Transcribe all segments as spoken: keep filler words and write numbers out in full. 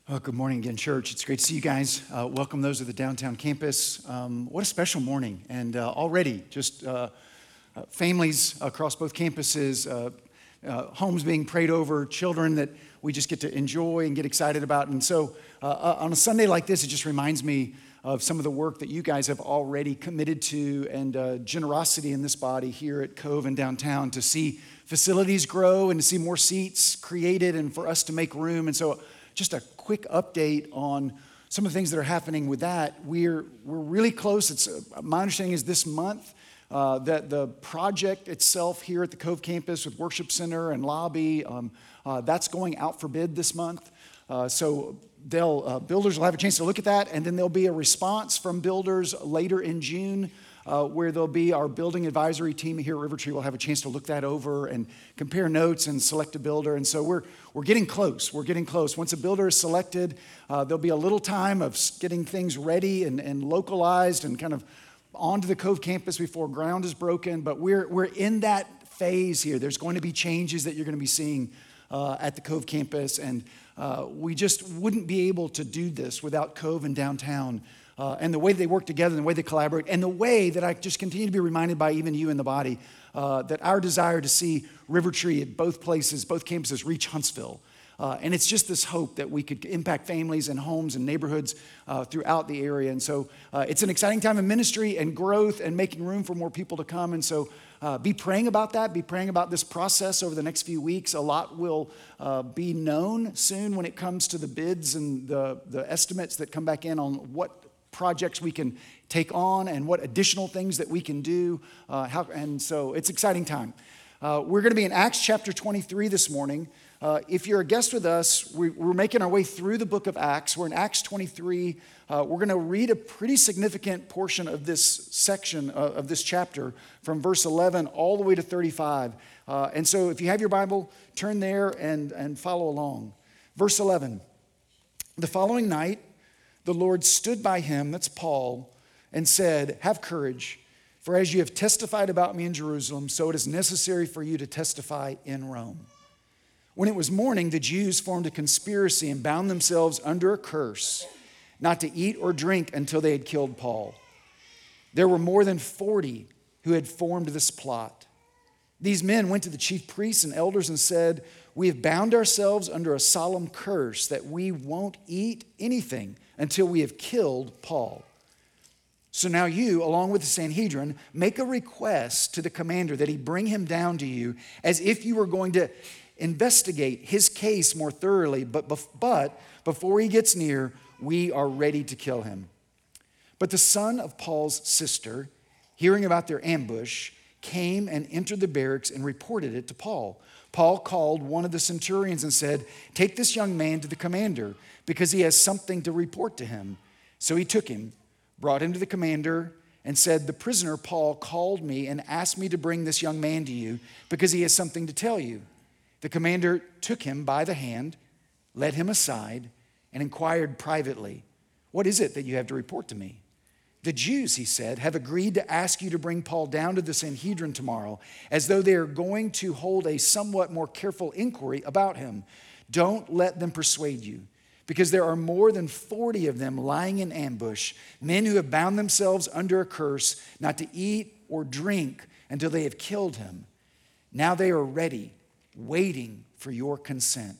Oh, good morning again, church. It's great to see you guys. Uh, welcome those of the downtown campus. Um, what a special morning. And uh, already just uh, uh, families across both campuses, uh, uh, homes being prayed over, children that we just get to enjoy and get excited about. And so uh, uh, on a Sunday like this, it just reminds me of some of the work that you guys have already committed to and uh, generosity in this body here at Cove and downtown to see facilities grow and to see more seats created and for us to make room. And so just a quick update on some of the things that are happening with that. We're we're really close. It's uh, my understanding is this month uh, that the project itself here at the Cove campus with Worship Center and lobby, um, uh, that's going out for bid this month. Uh, so they'll uh, builders will have a chance to look at that, and then there'll be a response from builders later in June. Uh, where there'll be our building advisory team here at River Tree will have a chance to look that over and compare notes and select a builder. And so we're we're getting close. We're getting close. Once a builder is selected, uh, there'll be a little time of getting things ready and, and localized and kind of onto the Cove campus before ground is broken. But we're we're in that phase here. There's going to be changes that you're going to be seeing uh, at the Cove campus, and uh, we just wouldn't be able to do this without Cove and downtown. Uh, and the way they work together and the way they collaborate and the way that I just continue to be reminded by even you in the body uh, that our desire to see River Tree at both places, both campuses reach Huntsville. Uh, and it's just this hope that we could impact families and homes and neighborhoods uh, throughout the area. And so uh, it's an exciting time of ministry and growth and making room for more people to come. And so uh, be praying about that. Be praying about this process over the next few weeks. A lot will uh, be known soon when it comes to the bids and the, the estimates that come back in on what projects we can take on and what additional things that we can do. Uh, how, and so it's an exciting time. Uh, we're going to be in Acts chapter twenty-three this morning. Uh, if you're a guest with us, we, we're making our way through the book of Acts. We're in Acts twenty-three. Uh, we're going to read a pretty significant portion of this section uh, of this chapter from verse eleven all the way to thirty-five. Uh, and so if you have your Bible, turn there and, and follow along. Verse eleven, the following night, the Lord stood by him, that's Paul, and said, "Have courage, for as you have testified about me in Jerusalem, so it is necessary for you to testify in Rome." When it was morning, the Jews formed a conspiracy and bound themselves under a curse, not to eat or drink until they had killed Paul. There were more than forty who had formed this plot. These men went to the chief priests and elders and said, "We have bound ourselves under a solemn curse that we won't eat anything until we have killed Paul. So now you, along with the Sanhedrin, make a request to the commander that he bring him down to you as if you were going to investigate his case more thoroughly, but, but before he gets near, we are ready to kill him." But the son of Paul's sister, hearing about their ambush, came and entered the barracks and reported it to Paul. Paul called one of the centurions and said, "Take this young man to the commander, because he has something to report to him." So he took him, brought him to the commander, and said, "The prisoner Paul called me and asked me to bring this young man to you because he has something to tell you." The commander took him by the hand, led him aside, and inquired privately, "What is it that you have to report to me?" "The Jews," he said, "have agreed to ask you to bring Paul down to the Sanhedrin tomorrow, as though they are going to hold a somewhat more careful inquiry about him. Don't let them persuade you, because there are more than forty of them lying in ambush, men who have bound themselves under a curse not to eat or drink until they have killed him. Now they are ready, waiting for your consent."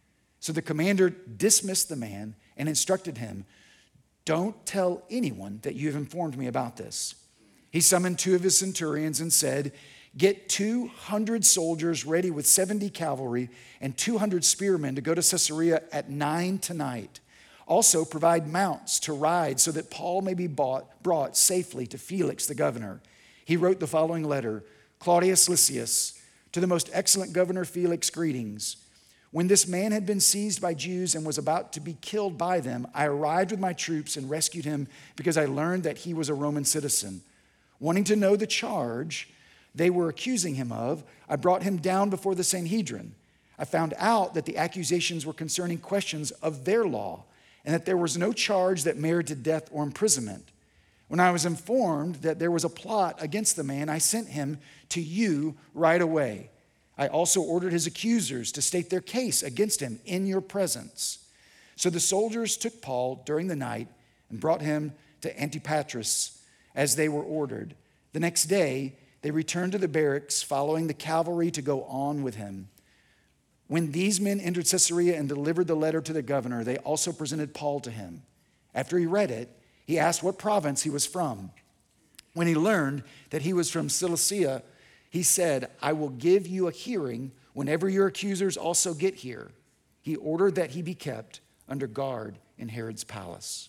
So the commander dismissed the man and instructed him, "Don't tell anyone that you have informed me about this." He summoned two of his centurions and said, "Get two hundred soldiers ready with seventy cavalry and two hundred spearmen to go to Caesarea at nine tonight. Also provide mounts to ride so that Paul may be bought, brought safely to Felix the governor." He wrote the following letter: "Claudius Lysias, to the most excellent governor Felix, greetings. When this man had been seized by Jews and was about to be killed by them, I arrived with my troops and rescued him because I learned that he was a Roman citizen. Wanting to know the charge they were accusing him of, I brought him down before the Sanhedrin. I found out that the accusations were concerning questions of their law and that there was no charge that merited death or imprisonment. When I was informed that there was a plot against the man, I sent him to you right away. I also ordered his accusers to state their case against him in your presence. So the soldiers took Paul during the night and brought him to Antipatris as they were ordered. The next day, they returned to the barracks, following the cavalry to go on with him. When these men entered Caesarea and delivered the letter to the governor, they also presented Paul to him. After he read it, he asked what province he was from. When he learned that he was from Cilicia, he said, I will give you a hearing whenever your accusers also get here. He ordered that he be kept under guard in Herod's palace.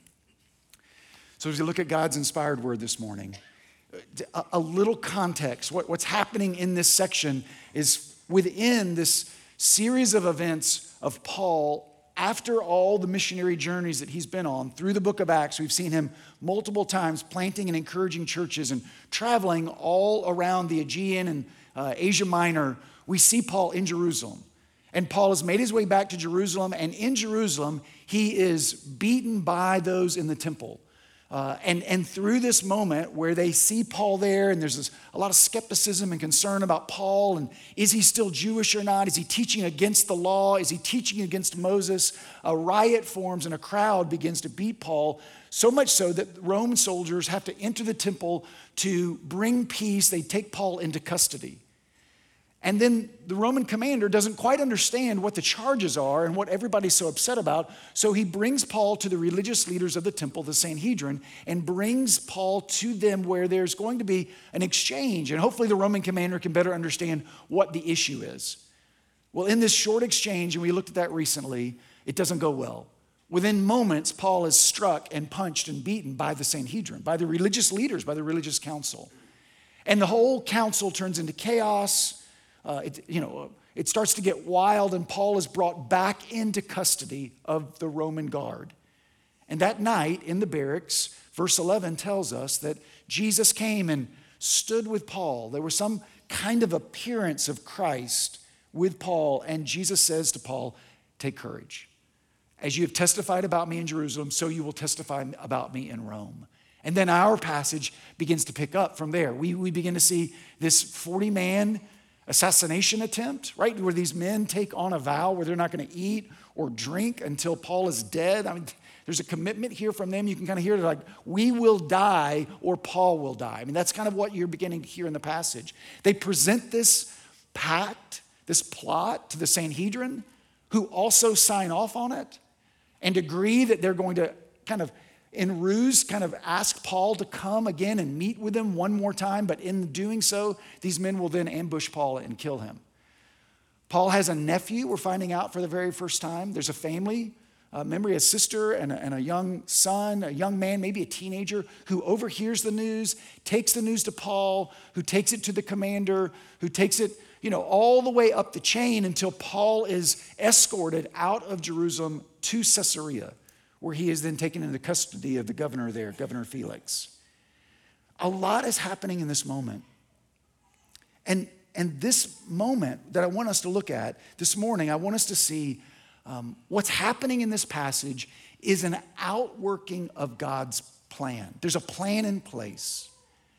So as you look at God's inspired word this morning, a, a little context. What, what's happening in this section is within this series of events of Paul. After all the missionary journeys that he's been on through the book of Acts, we've seen him multiple times planting and encouraging churches and traveling all around the Aegean and uh, Asia Minor. We see Paul in Jerusalem. And Paul has made his way back to Jerusalem. And in Jerusalem, he is beaten by those in the temple. Uh, and, and through this moment where they see Paul there, and there's this, a lot of skepticism and concern about Paul, and is he still Jewish or not? Is he teaching against the law? Is he teaching against Moses? A riot forms and a crowd begins to beat Paul, so much so that Roman soldiers have to enter the temple to bring peace. They take Paul into custody. And then the Roman commander doesn't quite understand what the charges are and what everybody's so upset about. So he brings Paul to the religious leaders of the temple, the Sanhedrin, and brings Paul to them where there's going to be an exchange. And hopefully the Roman commander can better understand what the issue is. Well, in this short exchange, and we looked at that recently, it doesn't go well. Within moments, Paul is struck and punched and beaten by the Sanhedrin, by the religious leaders, by the religious council. And the whole council turns into chaos. Uh, it, you know, it starts to get wild, and Paul is brought back into custody of the Roman guard. And that night in the barracks, verse eleven tells us that Jesus came and stood with Paul. There was some kind of appearance of Christ with Paul, and Jesus says to Paul, take courage. As you have testified about me in Jerusalem, so you will testify about me in Rome. And then our passage begins to pick up from there. We, we begin to see this forty-man assassination attempt, right? Where these men take on a vow where they're not going to eat or drink until Paul is dead. I mean, there's a commitment here from them. You can kind of hear it like, we will die or Paul will die. I mean, that's kind of what you're beginning to hear in the passage. They present this pact, this plot to the Sanhedrin, who also sign off on it and agree that they're going to kind of in ruse, kind of ask Paul to come again and meet with them one more time. But in doing so, these men will then ambush Paul and kill him. Paul has a nephew, we're finding out for the very first time. There's a family uh, member, a sister and a, and a young son, a young man, maybe a teenager, who overhears the news, takes the news to Paul, who takes it to the commander, who takes it, you know, all the way up the chain until Paul is escorted out of Jerusalem to Caesarea, where he is then taken into custody of the governor there, Governor Felix. A lot is happening in this moment. And, and this moment that I want us to look at this morning, I want us to see um, what's happening in this passage is an outworking of God's plan. There's a plan in place.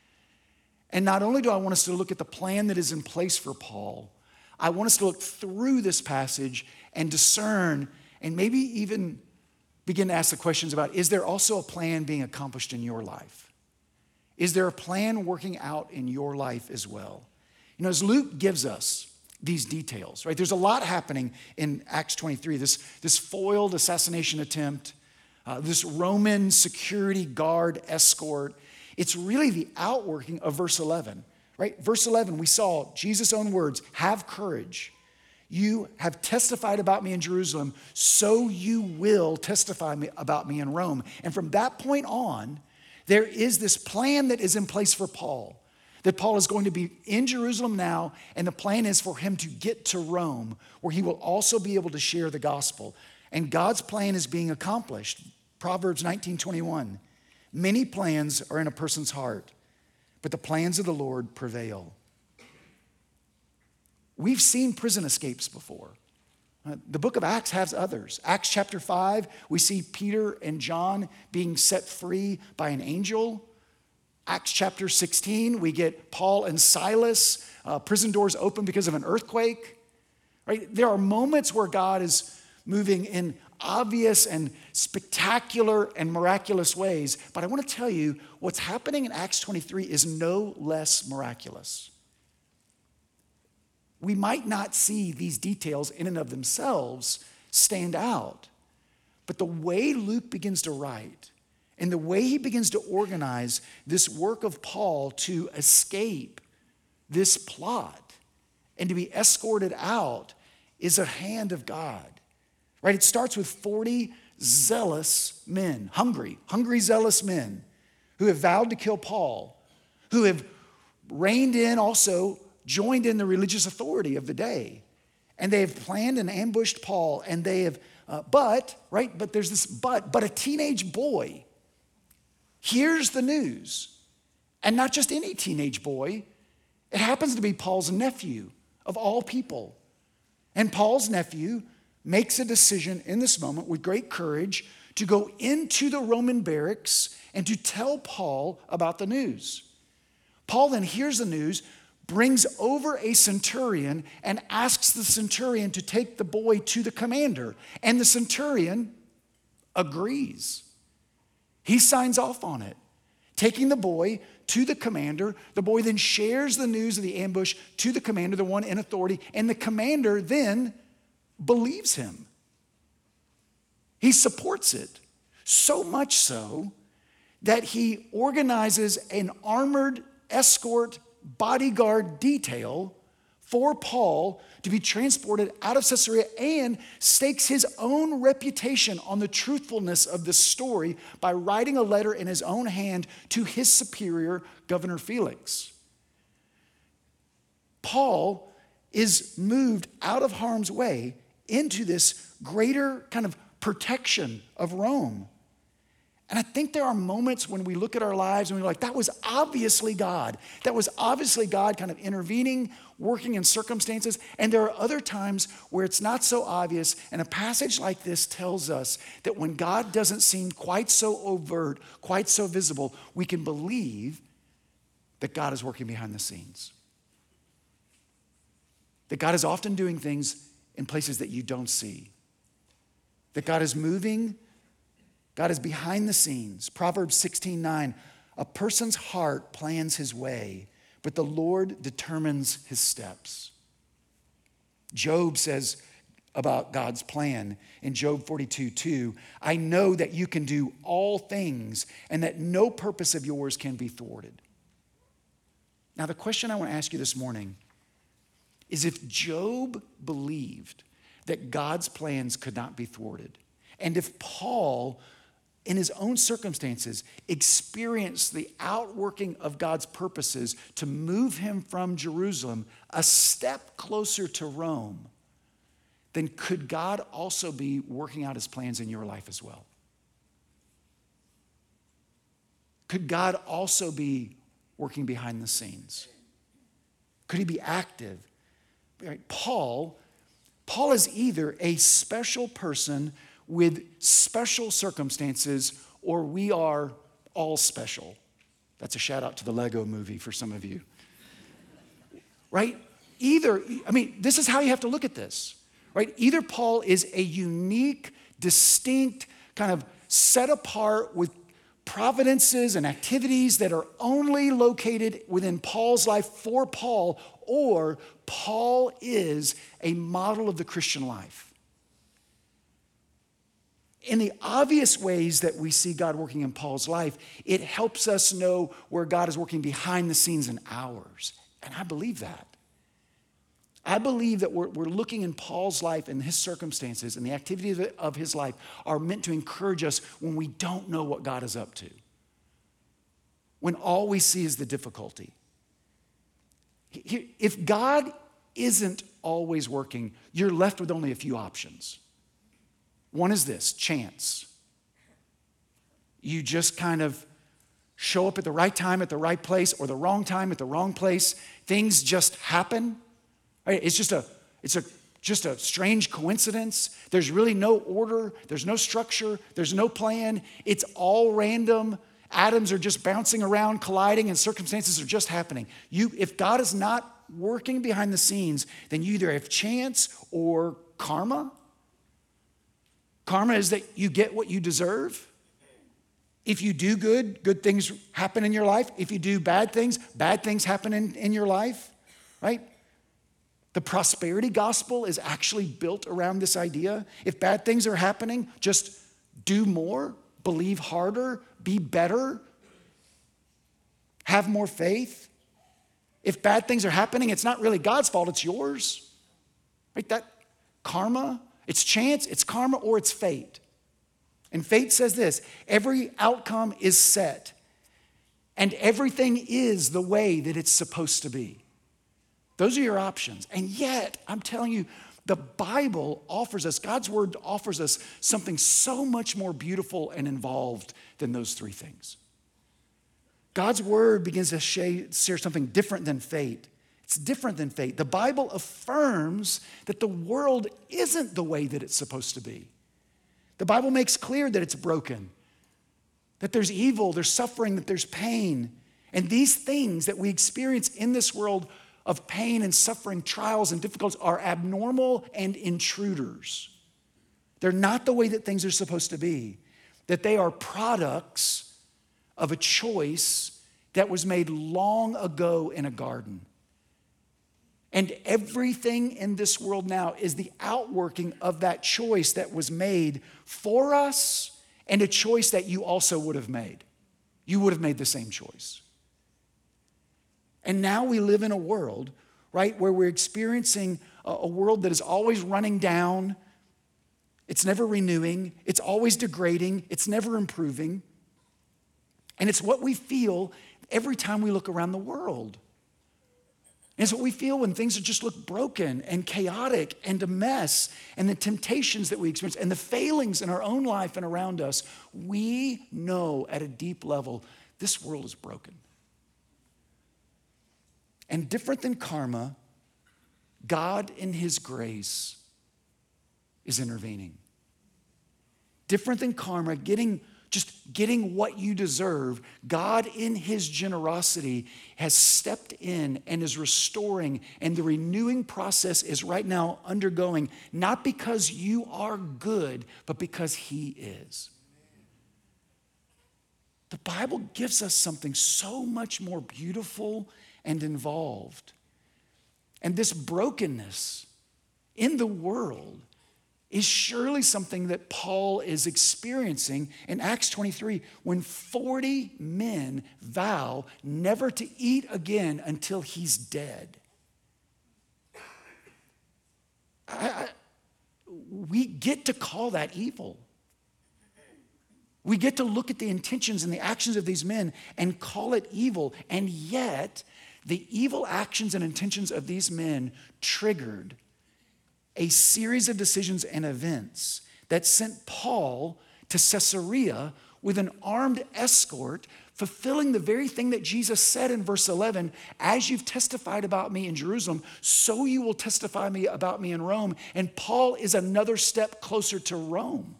And not only do I want us to look at the plan that is in place for Paul, I want us to look through this passage and discern and maybe even begin to ask the questions about, is there also a plan being accomplished in your life? Is there a plan working out in your life as well? You know, as Luke gives us these details, right? There's a lot happening in Acts twenty-three, this, this foiled assassination attempt, uh, this Roman security guard escort. It's really the outworking of verse eleven, right? Verse eleven, we saw Jesus' own words, have courage. You have testified about me in Jerusalem, so you will testify me about me in Rome. And from that point on, there is this plan that is in place for Paul, that Paul is going to be in Jerusalem now, and the plan is for him to get to Rome, where he will also be able to share the gospel. And God's plan is being accomplished. Proverbs nineteen twenty-one, many plans are in a person's heart, but the plans of the Lord prevail. We've seen prison escapes before. Uh, the book of Acts has others. Acts chapter five, we see Peter and John being set free by an angel. Acts chapter sixteen, we get Paul and Silas, uh, prison doors open because of an earthquake. Right? There are moments where God is moving in obvious and spectacular and miraculous ways. But I want to tell you, what's happening in Acts twenty-three is no less miraculous. We might not see these details in and of themselves stand out, but the way Luke begins to write and the way he begins to organize this work of Paul to escape this plot and to be escorted out is a hand of God. Right? It starts with forty zealous men, hungry, hungry, zealous men who have vowed to kill Paul, who have reined in also, joined in the religious authority of the day. And they have planned and ambushed Paul, and they have, uh, but, right, but there's this but, but a teenage boy hears the news. And not just any teenage boy, it happens to be Paul's nephew, of all people. And Paul's nephew makes a decision in this moment with great courage to go into the Roman barracks and to tell Paul about the news. Paul then hears the news, brings over a centurion, and asks the centurion to take the boy to the commander. And the centurion agrees. He signs off on it, taking the boy to the commander. The boy then shares the news of the ambush to the commander, the one in authority, and the commander then believes him. He supports it, so much so that he organizes an armored escort bodyguard detail for Paul to be transported out of Caesarea and stakes his own reputation on the truthfulness of this story by writing a letter in his own hand to his superior, Governor Felix. Paul is moved out of harm's way into this greater kind of protection of Rome. And I think there are moments when we look at our lives and we're like, that was obviously God. That was obviously God kind of intervening, working in circumstances. And there are other times where it's not so obvious. And a passage like this tells us that when God doesn't seem quite so overt, quite so visible, we can believe that God is working behind the scenes. That God is often doing things in places that you don't see. That God is moving. God is behind the scenes. Proverbs sixteen nine, a person's heart plans his way, but the Lord determines his steps. Job says about God's plan in Job forty-two two, I know that you can do all things and that no purpose of yours can be thwarted. Now, the question I want to ask you this morning is if Job believed that God's plans could not be thwarted, and if Paul, in his own circumstances, experienced the outworking of God's purposes to move him from Jerusalem a step closer to Rome, then could God also be working out his plans in your life as well? Could God also be working behind the scenes? Could he be active? Right? Paul, Paul is either a special person with special circumstances, or we are all special. That's a shout out to the Lego movie for some of you. Right? Either, I mean, this is how you have to look at this. Right? Either Paul is a unique, distinct, kind of set apart with providences and activities that are only located within Paul's life for Paul, or Paul is a model of the Christian life. In the obvious ways that we see God working in Paul's life, it helps us know where God is working behind the scenes in ours. And I believe that. I believe that we're, we're looking in Paul's life and his circumstances and the activities of, of his life are meant to encourage us when we don't know what God is up to. When all we see is the difficulty. If God isn't always working, you're left with only a few options. One is this, chance. You just kind of show up at the right time at the right place, or the wrong time at the wrong place. Things just happen. Right? It's just a, it's a just a strange coincidence. There's really no order. There's no structure. There's no plan. It's all random. Atoms are just bouncing around, colliding, and circumstances are just happening. You, if God is not working behind the scenes, then you either have chance or karma. Karma is that you get what you deserve. If you do good, good things happen in your life. If you do bad things, bad things happen in, in your life, right? The prosperity gospel is actually built around this idea. If bad things are happening, just do more, believe harder, be better, have more faith. If bad things are happening, it's not really God's fault, it's yours. Right? That karma, it's chance, it's karma, or it's fate. And fate says this: every outcome is set, and everything is the way that it's supposed to be. Those are your options. And yet, I'm telling you, the Bible offers us, God's word offers us something so much more beautiful and involved than those three things. God's word begins to share something different than fate. It's different than fate. The Bible affirms that the world isn't the way that it's supposed to be. The Bible makes clear that it's broken, that there's evil, there's suffering, that there's pain. And these things that we experience in this world of pain and suffering, trials and difficulties are abnormal and intruders. They're not the way that things are supposed to be, that they are products of a choice that was made long ago in a garden. And everything in this world now is the outworking of that choice that was made for us, and a choice that you also would have made. You would have made the same choice. And now we live in a world, right, where we're experiencing a, a world that is always running down. It's never renewing. It's always degrading. It's never improving. And it's what we feel every time we look around the world. And it's what we feel when things just look broken and chaotic and a mess, and the temptations that we experience and the failings in our own life and around us. We know at a deep level, this world is broken. And different than karma, God in his grace is intervening. Different than karma, getting just getting what you deserve, God in his generosity has stepped in and is restoring, and the renewing process is right now undergoing, not because you are good, but because he is. The Bible gives us something so much more beautiful and involved. And this brokenness in the world is surely something that Paul is experiencing in Acts twenty-three, when forty men vow never to eat again until he's dead. I, I, we get to call that evil. We get to look at the intentions and the actions of these men and call it evil, and yet the evil actions and intentions of these men triggered a series of decisions and events that sent Paul to Caesarea with an armed escort, fulfilling the very thing that Jesus said in verse eleven, as you've testified about me in Jerusalem, so you will testify me about me in Rome. And Paul is another step closer to Rome.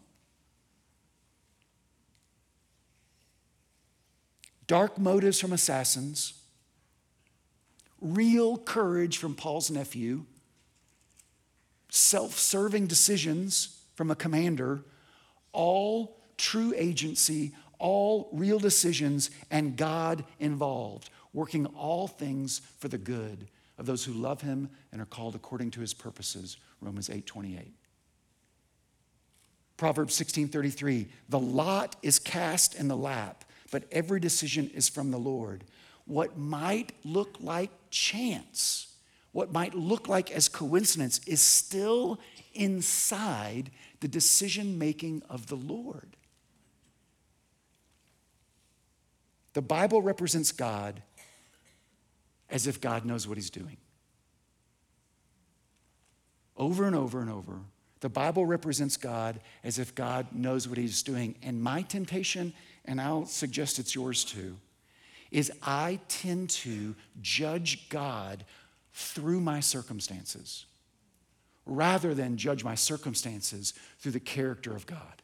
Dark motives from assassins, real courage from Paul's nephew, self-serving decisions from a commander, all true agency, all real decisions, and God involved, working all things for the good of those who love him and are called according to his purposes, Romans eight twenty-eight. Proverbs sixteen thirty-three, the lot is cast in the lap, but every decision is from the Lord. What might look like chance, what might look like as coincidence, is still inside the decision-making of the Lord. The Bible represents God as if God knows what he's doing. Over and over and over, the Bible represents God as if God knows what he's doing. And my temptation, and I'll suggest it's yours too, is I tend to judge God through my circumstances rather than judge my circumstances through the character of God.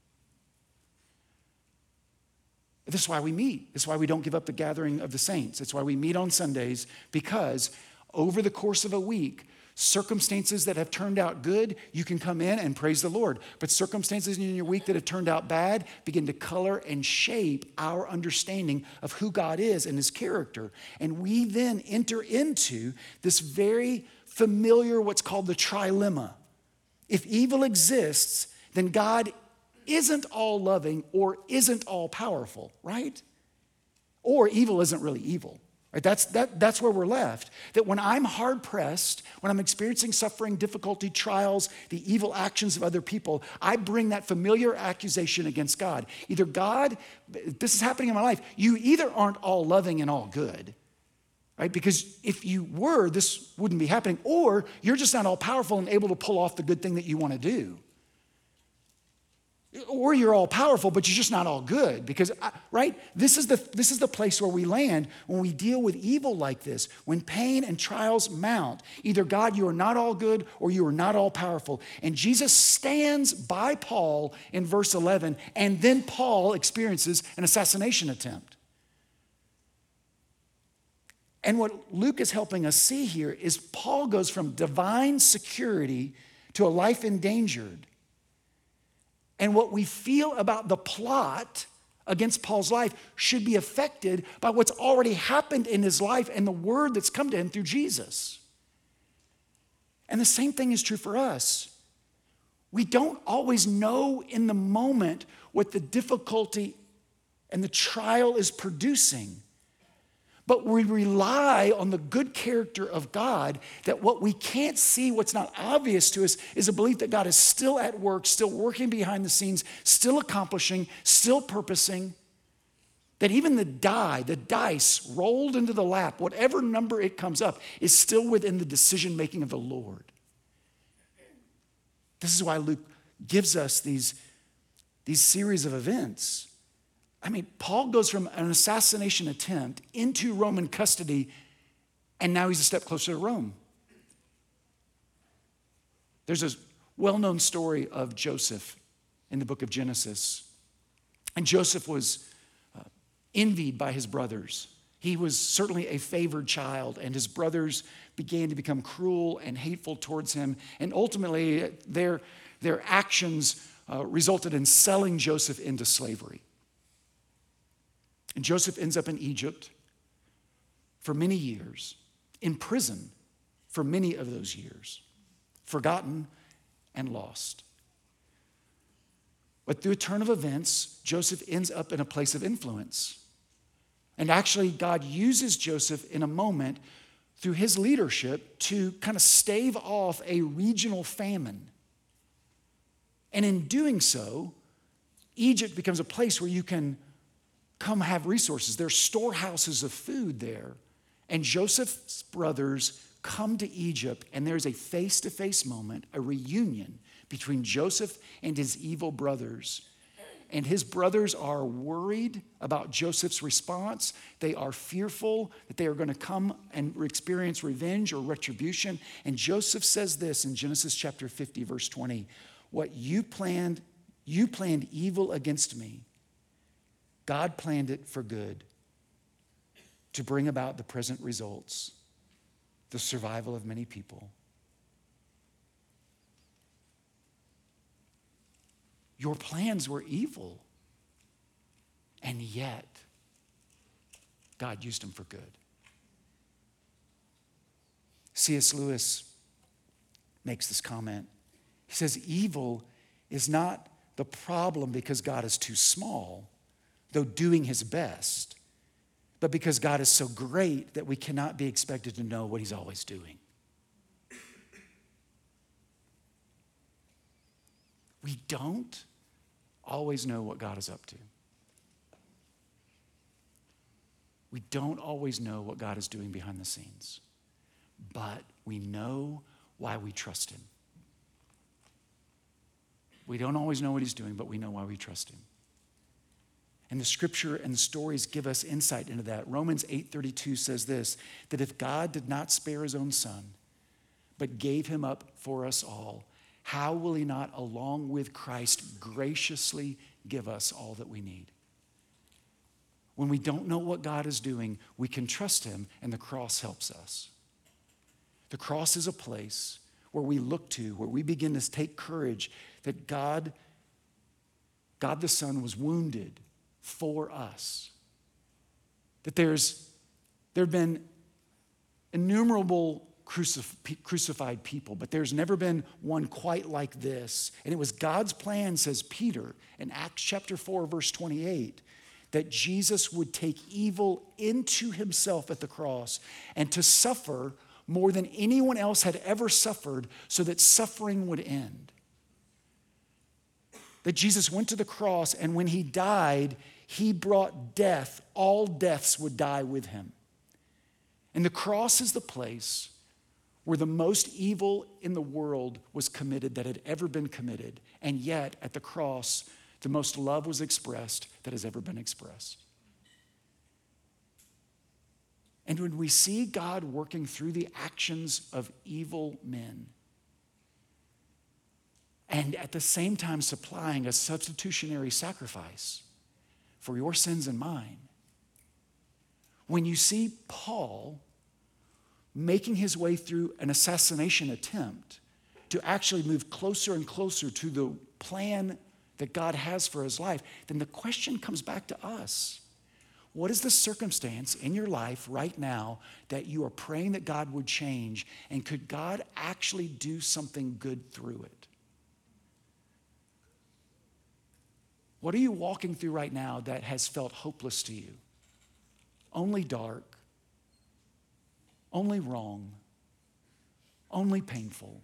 This is why we meet. This is why we don't give up the gathering of the saints. It's why we meet on Sundays, because over the course of a week, Circumstances that have turned out good, you can come in and praise the Lord. But circumstances in your week that have turned out bad begin to color and shape our understanding of who God is and his character. And we then enter into this very familiar, what's called the trilemma. If evil exists, then God isn't all loving or isn't all powerful, right? Or evil isn't really evil. Right? That's, that, that's where we're left. That when I'm hard pressed, when I'm experiencing suffering, difficulty, trials, the evil actions of other people, I bring that familiar accusation against God. Either God, this is happening in my life, you either aren't all loving and all good, right? Because if you were, this wouldn't be happening, or you're just not all powerful and able to pull off the good thing that you want to do. Or you're all powerful, but you're just not all good. Because, right, this is the this is the place where we land when we deal with evil like this. When pain and trials mount, either God, you are not all good, or you are not all powerful. And Jesus stands by Paul in verse eleven, and then Paul experiences an assassination attempt. And what Luke is helping us see here is Paul goes from divine security to a life endangered. And what we feel about the plot against Paul's life should be affected by what's already happened in his life and the word that's come to him through Jesus. And the same thing is true for us. We don't always know in the moment what the difficulty and the trial is producing. But we rely on the good character of God, that what we can't see, what's not obvious to us, is a belief that God is still at work, still working behind the scenes, still accomplishing, still purposing. That even the die, the dice rolled into the lap, whatever number it comes up, is still within the decision-making of the Lord. This is why Luke gives us these, these series of events. I mean, Paul goes from an assassination attempt into Roman custody, and now he's a step closer to Rome. There's a well-known story of Joseph in the book of Genesis. And Joseph was uh, envied by his brothers. He was certainly a favored child, and his brothers began to become cruel and hateful towards him. And ultimately, their, their actions uh, resulted in selling Joseph into slavery. And Joseph ends up in Egypt for many years, in prison for many of those years, forgotten and lost. But through a turn of events, Joseph ends up in a place of influence. And actually, God uses Joseph in a moment through his leadership to kind of stave off a regional famine. And in doing so, Egypt becomes a place where you can come have resources. There's storehouses of food there. And Joseph's brothers come to Egypt, and there's a face-to-face moment, a reunion between Joseph and his evil brothers. And his brothers are worried about Joseph's response. They are fearful that they are going to come and experience revenge or retribution. And Joseph says this in Genesis chapter fifty, verse twenty, "What you planned, you planned evil against me. God planned it for good, to bring about the present results, the survival of many people." Your plans were evil, and yet God used them for good. C S Lewis makes this comment. He says, evil is not the problem because God is too small, though doing his best, but because God is so great that we cannot be expected to know what he's always doing. We don't always know what God is up to. We don't always know what God is doing behind the scenes, but we know why we trust him. We don't always know what he's doing, but we know why we trust him. And the scripture and the stories give us insight into that. Romans eight thirty-two says this, that if God did not spare his own son, but gave him up for us all, how will he not, along with Christ, graciously give us all that we need? When we don't know what God is doing, we can trust him, and the cross helps us. The cross is a place where we look to, where we begin to take courage that God, God the Son was wounded for us. That there's, there have been innumerable crucif- crucified people, but there's never been one quite like this. And it was God's plan, says Peter in Acts chapter four, verse twenty-eight, that Jesus would take evil into himself at the cross and to suffer more than anyone else had ever suffered so that suffering would end. That Jesus went to the cross, and when he died, he brought death. All deaths would die with him. And the cross is the place where the most evil in the world was committed that had ever been committed. And yet, at the cross, the most love was expressed that has ever been expressed. And when we see God working through the actions of evil men, and at the same time supplying a substitutionary sacrifice for your sins and mine, when you see Paul making his way through an assassination attempt to actually move closer and closer to the plan that God has for his life, then the question comes back to us. What is the circumstance in your life right now that you are praying that God would change, and could God actually do something good through it? What are you walking through right now that has felt hopeless to you? Only dark, only wrong, only painful.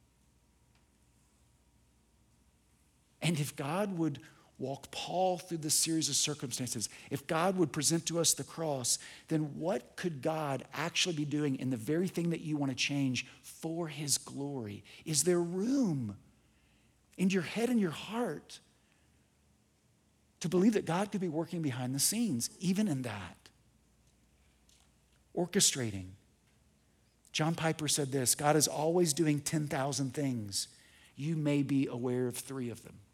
And if God would walk Paul through this series of circumstances, if God would present to us the cross, then what could God actually be doing in the very thing that you want to change for his glory? Is there room in your head and your heart to believe that God could be working behind the scenes, even in that? Orchestrating. John Piper said this: God is always doing ten thousand things. You may be aware of three of them.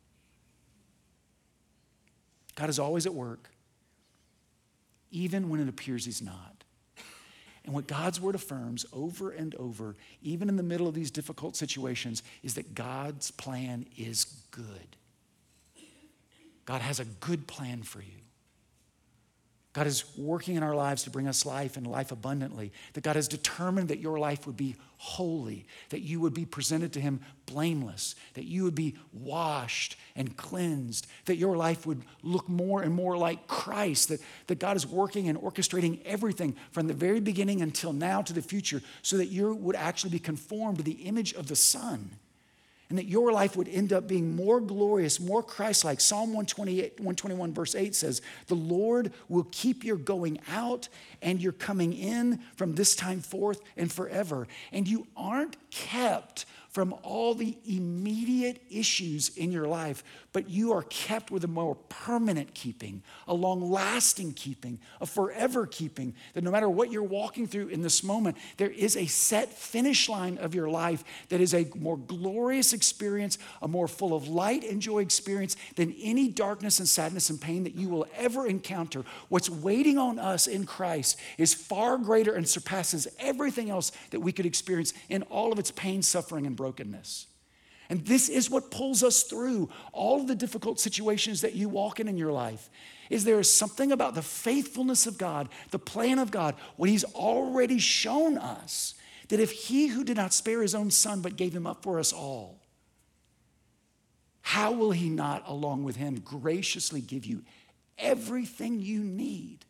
God is always at work, even when it appears he's not. And what God's word affirms over and over, even in the middle of these difficult situations, is that God's plan is good. God has a good plan for you. God is working in our lives to bring us life and life abundantly. That God has determined that your life would be holy, that you would be presented to him blameless, that you would be washed and cleansed, that your life would look more and more like Christ, that, that God is working and orchestrating everything from the very beginning until now to the future so that you would actually be conformed to the image of the Son. And that your life would end up being more glorious, more Christ-like. Psalm one twenty-eight, one twenty-one verse eight says, the Lord will keep your going out and your coming in from this time forth and forever. And you aren't kept from all the immediate issues in your life, but you are kept with a more permanent keeping, a long-lasting keeping, a forever keeping, that no matter what you're walking through in this moment, there is a set finish line of your life that is a more glorious experience, a more full of light and joy experience than any darkness and sadness and pain that you will ever encounter. What's waiting on us in Christ is far greater and surpasses everything else that we could experience in all of its pain, suffering, and brokenness. And this is what pulls us through all of the difficult situations that you walk in in your life. Is there is something about the faithfulness of God, the plan of God, what he's already shown us, that if he who did not spare his own son but gave him up for us all, how will he not, along with him, graciously give you everything you need?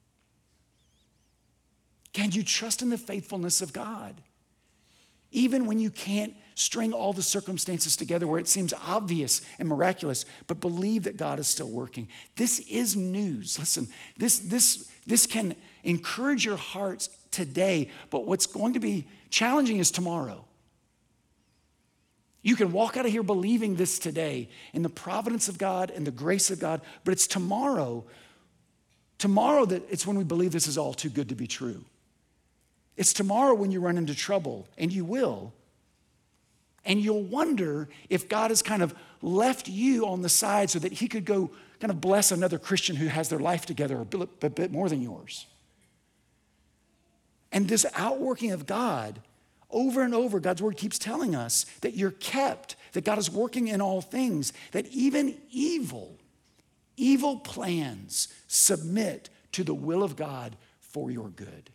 Can you trust in the faithfulness of God? Even when you can't string all the circumstances together where it seems obvious and miraculous, but believe that God is still working. This is news. Listen, this, this, this can encourage your hearts today, but what's going to be challenging is tomorrow. You can walk out of here believing this today in the providence of God and the grace of God, but it's tomorrow, tomorrow that it's when we believe this is all too good to be true. It's tomorrow when you run into trouble, and you will. And you'll wonder if God has kind of left you on the side so that he could go kind of bless another Christian who has their life together a bit, a bit more than yours. And this outworking of God Over and over, God's word keeps telling us that you're kept, that God is working in all things, that even evil, evil plans submit to the will of God for your good.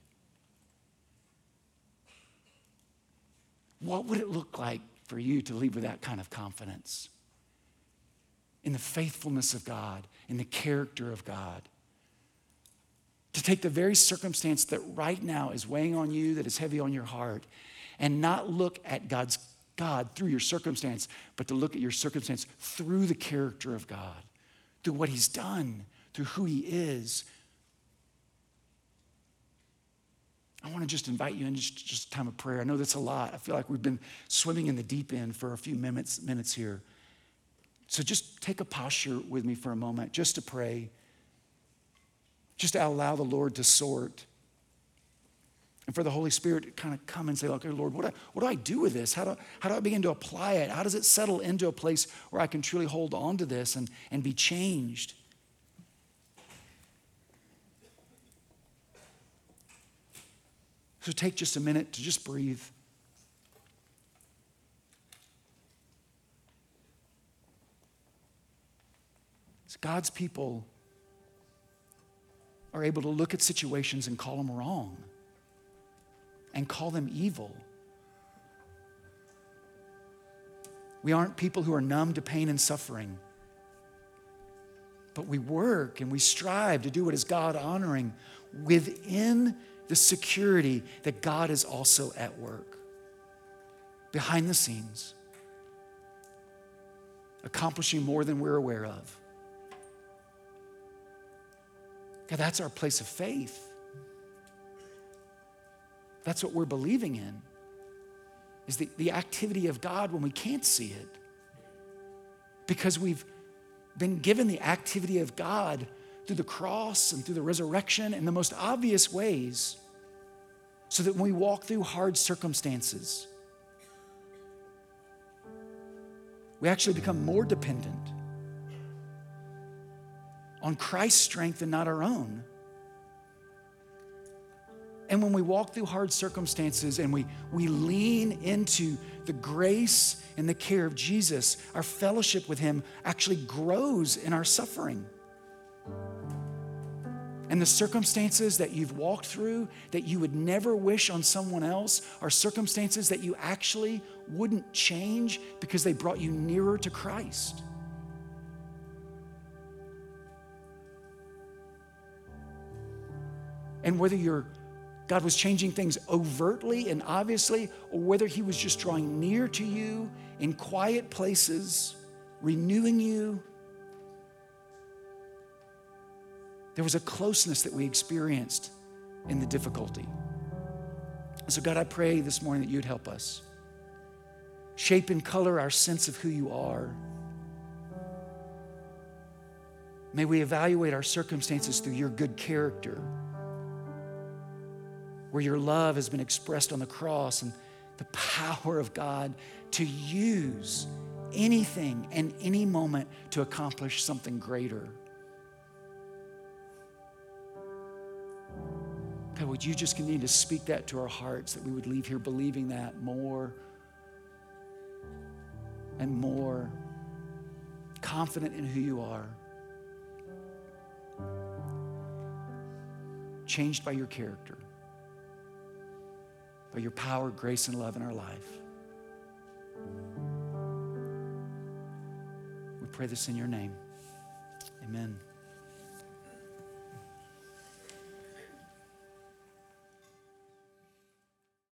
What would it look like for you to leave with that kind of confidence in the faithfulness of God, in the character of God? To take the very circumstance that right now is weighing on you, that is heavy on your heart, and not look at God's God through your circumstance, but to look at your circumstance through the character of God, through what he's done, through who he is. I want to just invite you in just, just a time of prayer. I know that's a lot. I feel like we've been swimming in the deep end for a few minutes, minutes here. So just take a posture with me for a moment, just to pray, just to allow the Lord to sort. And for the Holy Spirit to kind of come and say, okay, Lord, what do I, what do I do with this? How do, how do I begin to apply it? How does it settle into a place where I can truly hold on to this and, and be changed? So take just a minute to just breathe. So God's people are able to look at situations and call them wrong and call them evil. We aren't people who are numb to pain and suffering, but we work and we strive to do what is God honoring within the security that God is also at work behind the scenes, accomplishing more than we're aware of. God, that's our place of faith. That's what we're believing in, is the, the activity of God when we can't see it. Because we've been given the activity of God through the cross and through the resurrection in the most obvious ways, so that when we walk through hard circumstances, we actually become more dependent on Christ's strength and not our own. And when we walk through hard circumstances and we, we lean into the grace and the care of Jesus, our fellowship with him actually grows in our suffering. And the circumstances that you've walked through that you would never wish on someone else are circumstances that you actually wouldn't change because they brought you nearer to Christ. And whether you're God was changing things overtly and obviously, or whether he was just drawing near to you in quiet places, renewing you, there was a closeness that we experienced in the difficulty. So God, I pray this morning that you'd help us. Shape and color our sense of who you are. May we evaluate our circumstances through your good character, where your love has been expressed on the cross and the power of God to use anything and any moment to accomplish something greater. God, would you just continue to speak that to our hearts, that we would leave here believing that more and more, confident in who you are, changed by your character, by your power, grace, and love in our life. We pray this in your name. Amen.